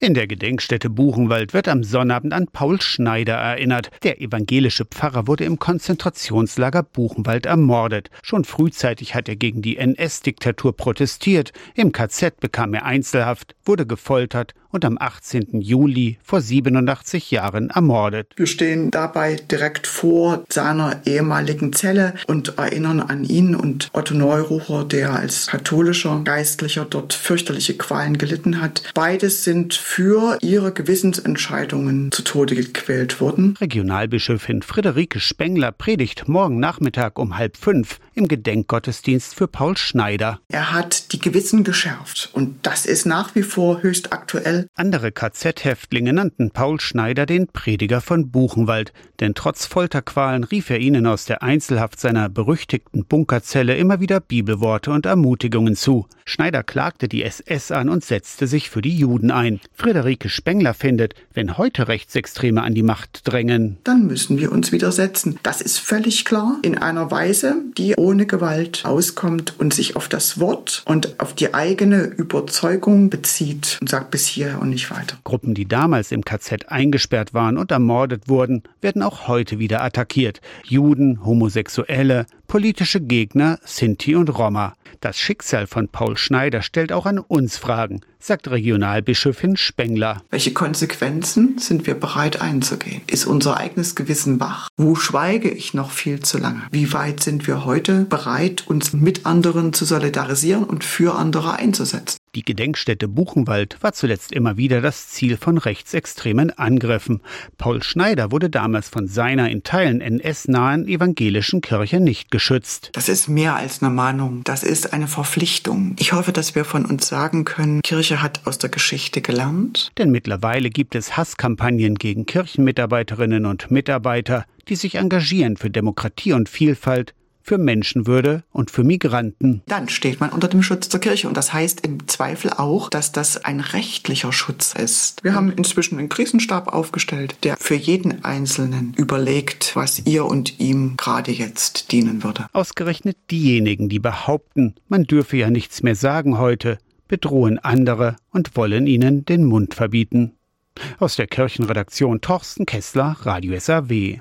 In der Gedenkstätte Buchenwald wird am Sonnabend an Paul Schneider erinnert. Der evangelische Pfarrer wurde im Konzentrationslager Buchenwald ermordet. Schon frühzeitig hat er gegen die NS-Diktatur protestiert. Im KZ bekam er Einzelhaft, wurde gefoltert und am 18. Juli vor 87 Jahren ermordet. Wir stehen dabei direkt vor seiner ehemaligen Zelle und erinnern an ihn und Otto Neururer, der als katholischer Geistlicher dort fürchterliche Qualen gelitten hat. Beides sind für ihre Gewissensentscheidungen zu Tode gequält worden. Regionalbischöfin Friederike Spengler predigt morgen Nachmittag um 4:30 im Gedenkgottesdienst für Paul Schneider. Er hat die Gewissen geschärft und das ist nach wie vor höchst aktuell. Andere KZ-Häftlinge nannten Paul Schneider den Prediger von Buchenwald, denn trotz Folterqualen rief er ihnen aus der Einzelhaft seiner berüchtigten Bunkerzelle immer wieder Bibelworte und Ermutigungen zu. Schneider klagte die SS an und setzte sich für die Juden ein. Friederike Spengler findet, wenn heute Rechtsextreme an die Macht drängen, dann müssen wir uns widersetzen. Das ist völlig klar, in einer Weise, die ohne Gewalt auskommt und sich auf das Wort und auf die eigene Überzeugung bezieht und sagt bis hier und nicht weiter. Gruppen, die damals im KZ eingesperrt waren und ermordet wurden, werden auch heute wieder attackiert. Juden, Homosexuelle, politische Gegner, Sinti und Roma. Das Schicksal von Paul Schneider stellt auch an uns Fragen, sagt Regionalbischöfin Spengler. Welche Konsequenzen sind wir bereit einzugehen? Ist unser eigenes Gewissen wach? Wo schweige ich noch viel zu lange? Wie weit sind wir heute bereit, uns mit anderen zu solidarisieren und für andere einzusetzen? Die Gedenkstätte Buchenwald war zuletzt immer wieder das Ziel von rechtsextremen Angriffen. Paul Schneider wurde damals von seiner in Teilen NS-nahen evangelischen Kirche nicht geschützt. Das ist mehr als eine Mahnung, das ist eine Verpflichtung. Ich hoffe, dass wir von uns sagen können, Kirche hat aus der Geschichte gelernt. Denn mittlerweile gibt es Hasskampagnen gegen Kirchenmitarbeiterinnen und Mitarbeiter, die sich engagieren für Demokratie und Vielfalt, für Menschenwürde und für Migranten. Dann steht man unter dem Schutz der Kirche und das heißt im Zweifel auch, dass das ein rechtlicher Schutz ist. Wir haben inzwischen einen Krisenstab aufgestellt, der für jeden Einzelnen überlegt, was ihr und ihm gerade jetzt dienen würde. Ausgerechnet diejenigen, die behaupten, man dürfe ja nichts mehr sagen heute, bedrohen andere und wollen ihnen den Mund verbieten. Aus der Kirchenredaktion Torsten Kessler, Radio SAW.